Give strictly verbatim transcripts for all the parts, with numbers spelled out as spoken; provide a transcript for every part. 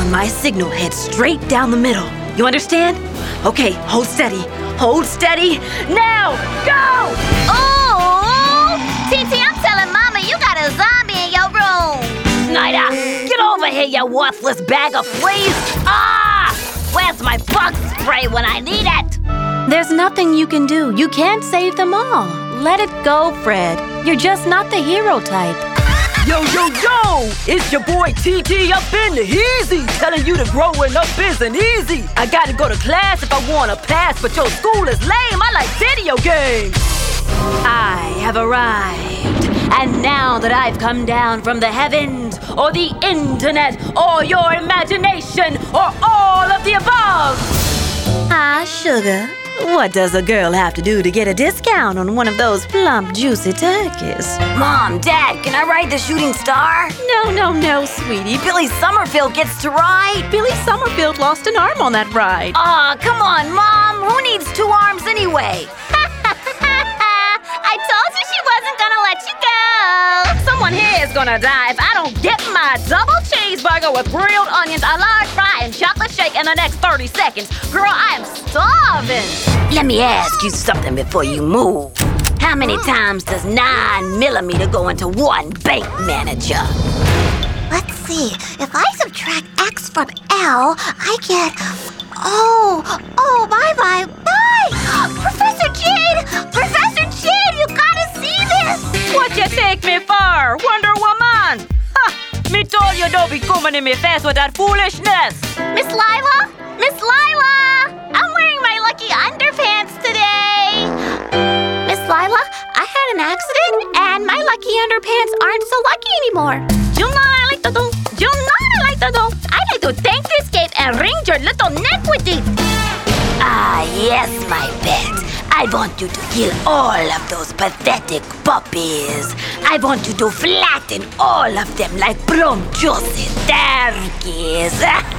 and my signal heads straight down the middle. You understand? Okay, hold steady. Hold steady. Now, go! Oh! T T, I'm telling Mama you got a zombie in your room. Snyder, get over here, you worthless bag of fleas! Ah! Where's my bug spray when I need it? There's nothing you can do. You can't save them all. Let it go, Fred. You're just not the hero type. Yo, yo, yo! It's your boy T T up in the Heezy, telling you that growing up isn't easy. I gotta go to class if I wanna pass, but your school is lame. I like video games. I have arrived, and now that I've come down from the heavens, or the internet, or your imagination, or all of the above. Ah, sugar. What does a girl have to do to get a discount on one of those plump, juicy turkeys? Mom, Dad, can I ride the shooting star? No, no, no, sweetie. Billy Summerfield gets to ride. Billy Summerfield lost an arm on that ride. Aw, oh, come on, Mom. Who needs two arms anyway? I told you she wasn't gonna let you go. Someone here is gonna die if I don't get my double cheeseburger with grilled onions, a large fry, and chocolate shake in the next thirty seconds. Girl, I am starving. Let me ask you something before you move. How many times does nine millimeter go into one bank manager? Let's see. If I subtract X from L, I get... Oh, oh, bye, bye, bye! Professor Jade! Professor Jade, you gotta see this! What you take me for, Wonder Woman? Ha! Me told you don't be coming in me face with that foolishness. Miss Lila? Miss Lila! I'm wearing my lucky underpants today! Miss Lila, I had an accident, and my lucky underpants aren't so lucky anymore. You know what I like to do? You know what I like to do? I like to take this cape and ring your little neck with it. Ah, yes, my pet. I want you to kill all of those pathetic puppies. I want you to flatten all of them like plum juicy turkeys.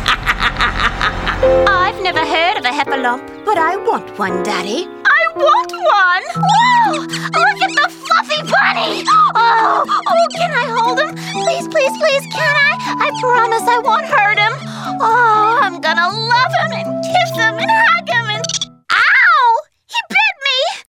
I've never heard of a heffalump, but I want one, Daddy. I want one! Whoa! Look at the fluffy bunny! Oh, oh, can I hold him? Please, please, please, can I? I promise I won't hurt him. Oh, I'm gonna love him and kiss him and hug